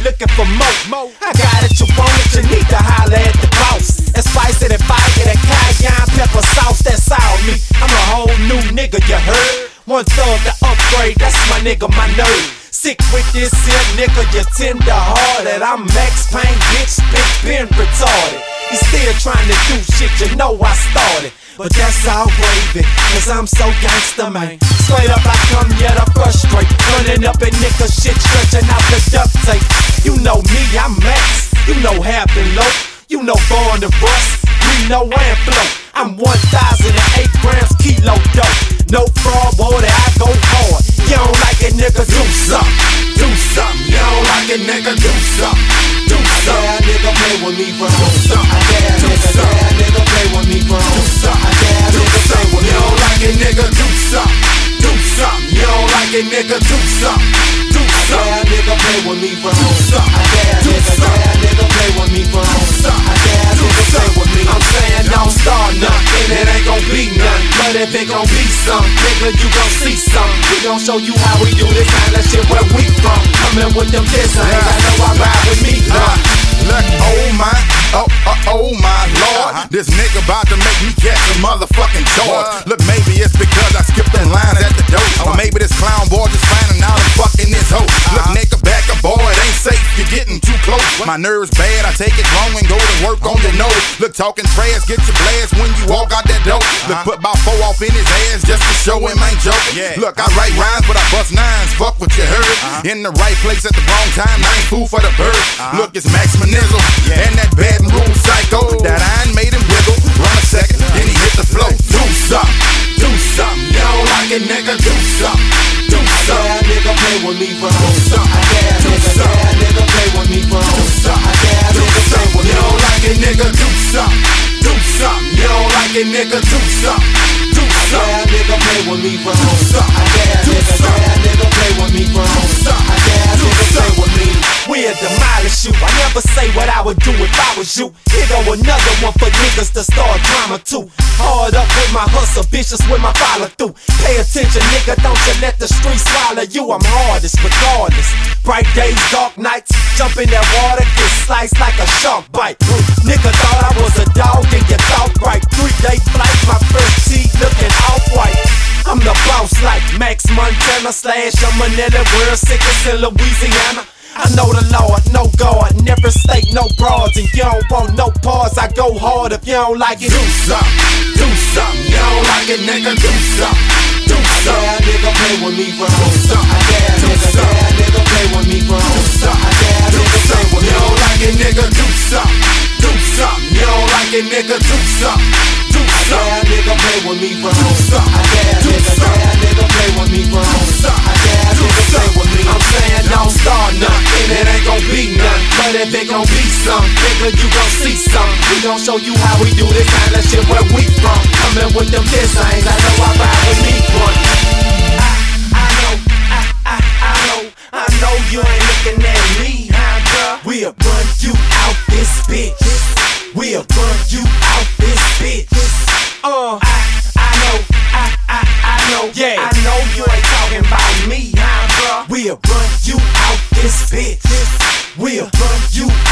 looking for more. I got it, you want it, you need to holler at the boss. That spicy, that fire, that cayenne pepper sauce, that's all me. I'm a whole new nigga, you heard? One thug to upgrade, that's my nigga, my nerd. Sick with this here nigga, you tender hearted. I'm Max Payne, bitch, been retarded. You still trying to do shit, you know I started. But that's all gravy, cause I'm so gangsta, man. Straight up I come, yet I frustrate. Running up in nigga shit, stretching out the duct tape. You know me, I'm Max. You know Happen Low. You know Born to Bust. We know and flow. I'm 1,008 grams kilo dope. No fraud, boy, that I go hard. You don't like it, nigga, do something. Do something. You don't like it, nigga, do something. Do something. Yeah, nigga, play with me, bro. Do something. Yeah, nigga, play with me, bro. Do something. Yeah, nigga, play with me. You don't like it, nigga, do something. Do something. You don't like it, nigga, do something. Do something. Yeah, nigga, play with me, bro. Do something. Yeah, nigga, play with me, bro. Do something. Yeah, nigga, play with me. I'm saying don't start nothing, it ain't gon' be none. But if it gon' be some, nigga, you gon' see some. We gon' show you how we do this kind of shit where we from. Coming with them kids, I know I ride with me. Look, oh my lord, this nigga about to make me catch a motherfucking charge. Look, maybe it's because I skipped the lines at the door, or maybe this clown boy just finding out I'm fucking this hoe. Look, nigga, back up, boy, it ain't safe, you're getting too close. My nerves bad, I take it wrong and go to work on your nose. Look, talking trash, get your blast when you walk out that door. Look, put about 4 off in his ass just to show him ain't joking. Look, I write rhymes, but I bust nines, fuck what you heard. In the right place at the wrong time, I ain't fool for the birds. Look, it's Max Manizzle and that Baton Rouge psycho. That iron made him wiggle, run a second, then he hit the flow. Do something, do something. You don't like it, nigga, do something. Do something. Yeah, nigga, play with me, bro. Do something. Yeah, nigga, play with me, bro. Do something. Yeah, nigga, play with me. You don't like it, nigga, do something. Do something. You don't like it, nigga, do something. Do something. Yeah, nigga, play with me, bro. Do something. Yeah, nigga, play with me, bro. Do something. Yeah, nigga, play with me. We'll demolish you. I never say what I would do if I was you. Here go another one for niggas to start drama too. Hard up with my hustle, vicious with my follow through. Pay attention, nigga, don't you let the streets swallow you. I'm hardest regardless. Bright days, dark nights, jump in that water, get sliced like a shark bite. Nigga thought I was a dog and you thought right. 3-day flight, my first tee looking off-white. I'm the boss like Max Montana / Manila, world sickest in Louisiana. I know the Lord, no God, never state no broads. And you don't want no pause, I go hard if you don't like it. Do something, do something. You don't like it, nigga, do something. Do something. Yeah, nigga, play with me, bro. Do something. Yeah, nigga, play with me, bro. Do something. Yeah, nigga, play with me. You don't like it, nigga, do something. Do something. You don't like it, nigga, do something. Do something. Yeah, nigga, play with me, bro. Do something. Yeah, nigga, play with me, bro. Do something. Yeah, nigga, play with me. I'm saying don't start nothing, it ain't gon' be none. But if it gon' be some, nigga, you gon' see some. We gon' show you how we do this kind of shit where we from. Coming with them diss things, I know I ride with me one. I know you ain't looking at me, huh, girl? We'll run you out this bitch. We'll run you out this bitch. I know, yeah. I know you ain't talking about me, huh, bro? We'll run you out this bitch. We'll run you